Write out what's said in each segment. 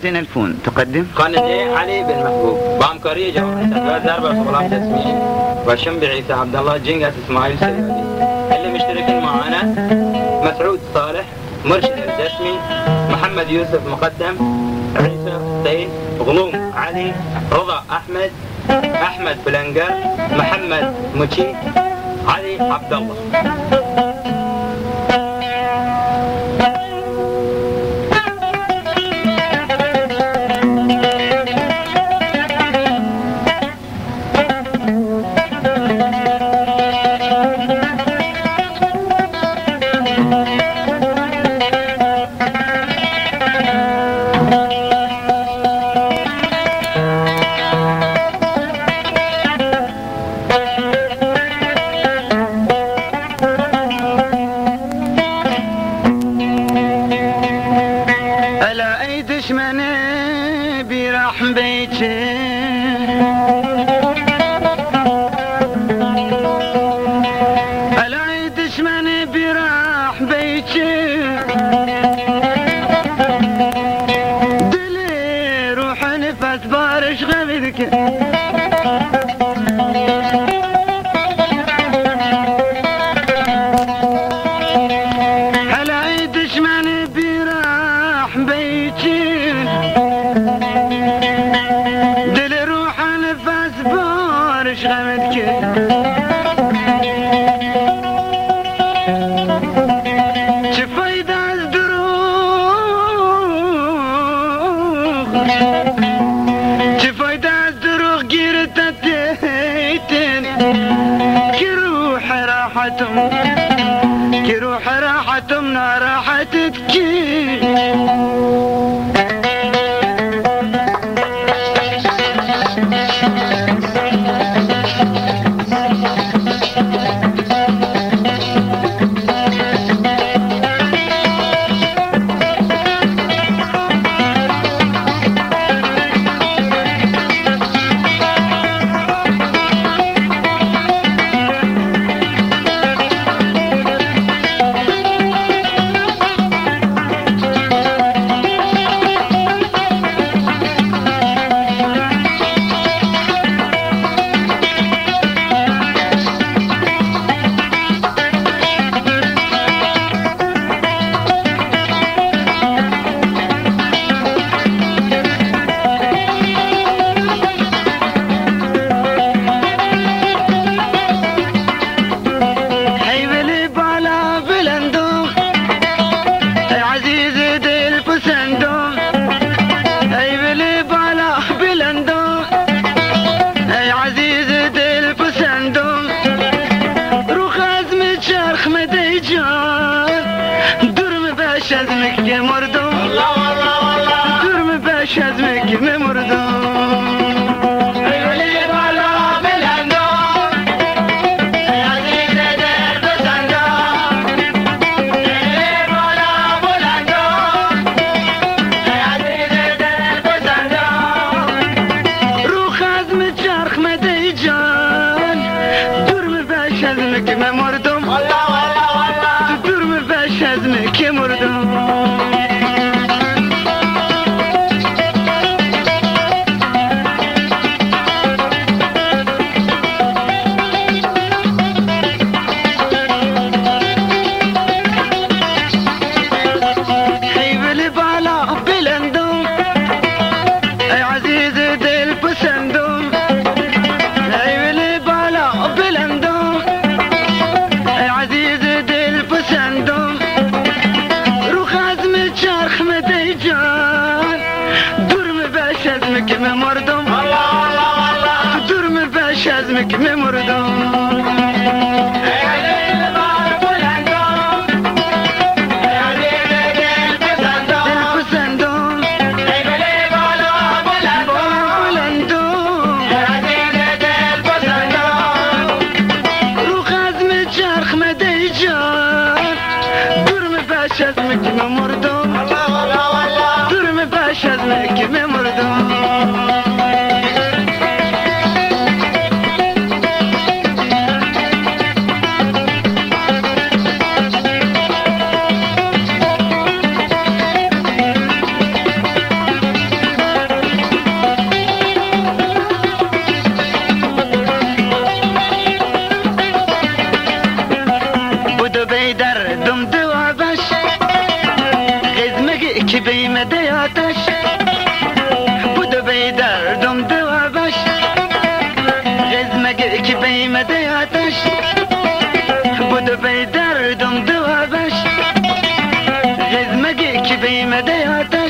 الفون تقدم قناة علي بن محبوب بامكارية جامعة أدوات 4 تسمين وشنبي عيسى عبد الله جنقة إسماعيل سيدي. اللي مشتركين معنا مسعود صالح مرشد الجسمي محمد يوسف مقدم عيسى حسين غلوم علي رضا أحمد بلنجر محمد مجي علي عبد الله. دشمني بيرح بيتي الاقي دشمني بيرح بيتي دلي روح نفس بارش غمدك الاقي دشمني بيرح بيتي دلي روح نفس بارش غمدك شفايدة الدروغ شفايدة الدروغ قيرت التيتين كروح راحتهم راحتك شزمك يا مردو والله والله والله ترمي بشزمك يا مردو شزمك يا مردو حيب البالا بلندو يا عزيز ديل بسندو حيب البالا بلندو يا عزيز ديل بسندو شزمك من مردم الله الله الله تدرم بشزمك من مردم شزمك من مردم الله الله الله ترم بشزمك من مردم آتش بودو بی دردم دوابش غزمگه که بیمده آتش بودو بی دردم دوابش غزمگه که بیمده آتش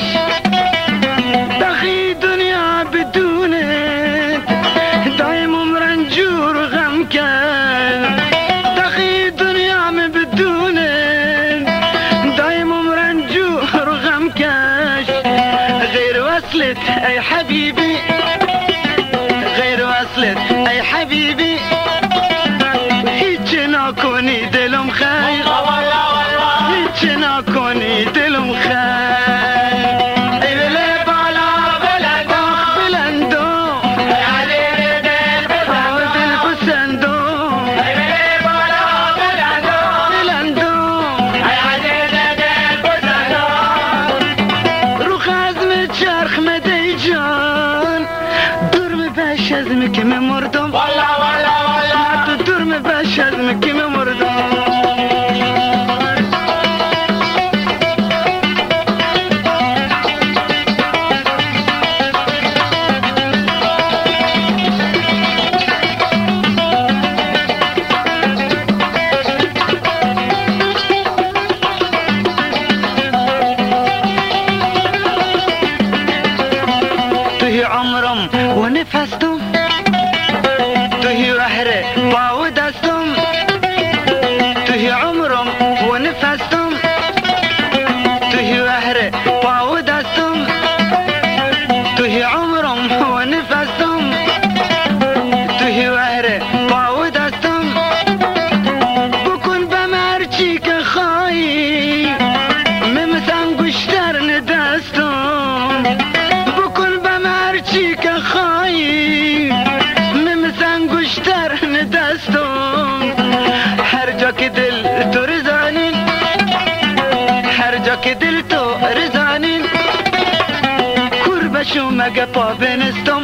دخی دنیا بدونت دایم رنجور و غم کرد دخی دنیا من بدونت دایم رنجور و غم کش غیر وصلت ای حبیبی غیر وصلت ای حبیبی هیچ نکنی دلم خیر هیچ نکنی دلم خیر ای بله بالا بلندو بلندو ای علی دل پسندو ای بله بالا بلندو بلندو ای علی دل پسندو رو خزم چرخ مدی جان دور بش از مکم مردم والا والا والا تو دور بش از مکم مردم عمرم و نفستم توی وحره باو دستم توی عمرم و نفستم توی وحره باو دستم توی عمرم و نفستم توی وحره باو دستم بکن بمرچی که خواهی ممسن گشتر ندستم چی که خواهی ممسن گشتر ندستم هر جا که دل تو رزانین هر جا که دل تو رزانین کربشو مگه پا بنستم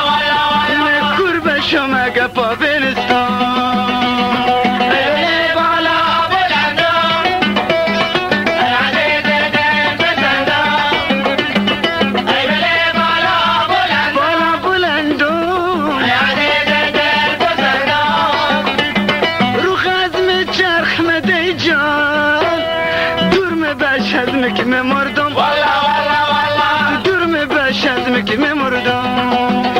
کربشو مگه پا بنستم مردم والا والا والا دور می باش از مکم مردم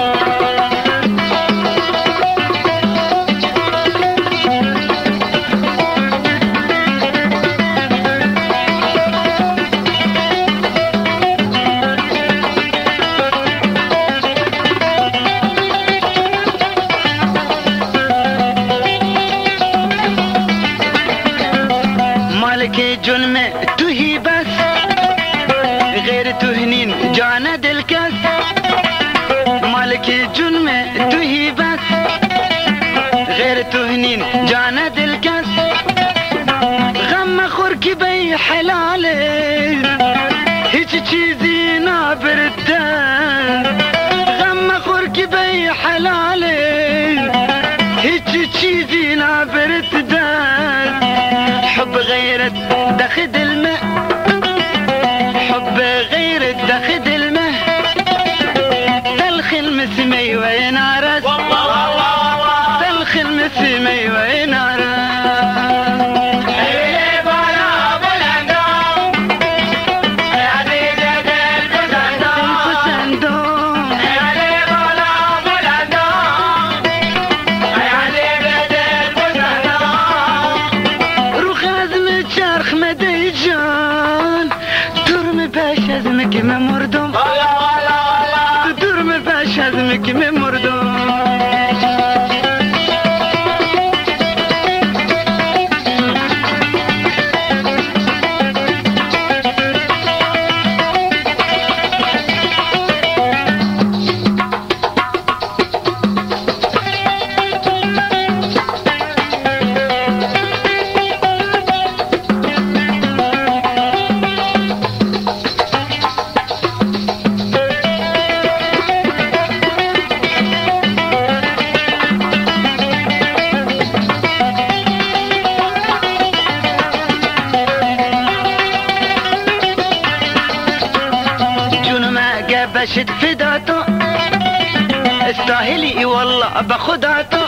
مالک جون میں تو ہی بس غیر تو ہنین جان دل کس مالک جون میں تو ہی بس غیر تو ہنین جان دل کس غم خور کی بی حلال هیچ چیزی نابردن غم خور کی بی حلال هیچ چیزی نابردن حب غيرت دخد الماء حب غيرت دخد الماء بشد فداتو استاهلي والله بخداتو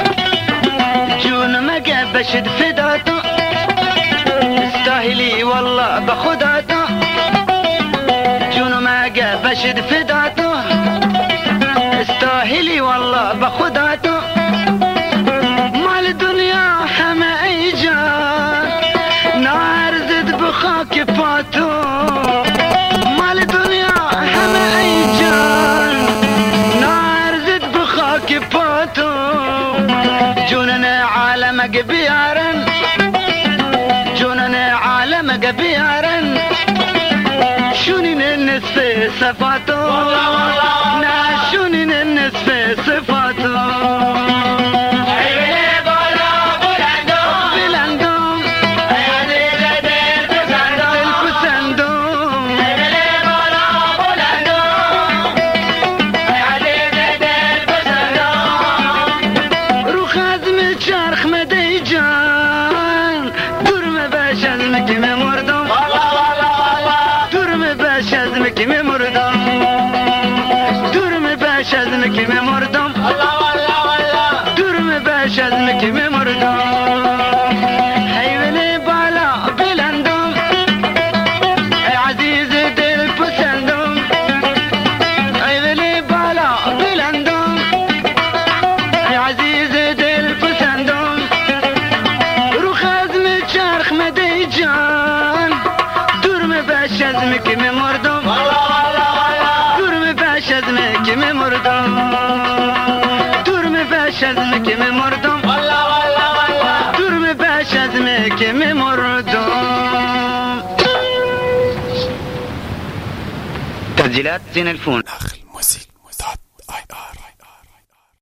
جون ما بشد فداتو استاهلي والله بخداتو جون ما بشد فداتو استاهلي والله بخداتو مال الدنيا حما ايجان نار زد بخاك فاتو مال الدنيا حما ايجان نار زد بخاك فاتو جوننا عالم قبيارن جوننا عالم قبيارن شونين النصف صفاتو ناشونين النصف صفاتو كم مردم درم باش از مكم مردم حيوني بالا بلندم عزيز دل پسندم حيوني بالا بلندم عزيز دل پسندم رو خزم چرخ مدی جان درم باش از مكم مردم درم باش از مكم مردم شزمك مردم درم بشزمك مردم. تسجيلات زين الفون.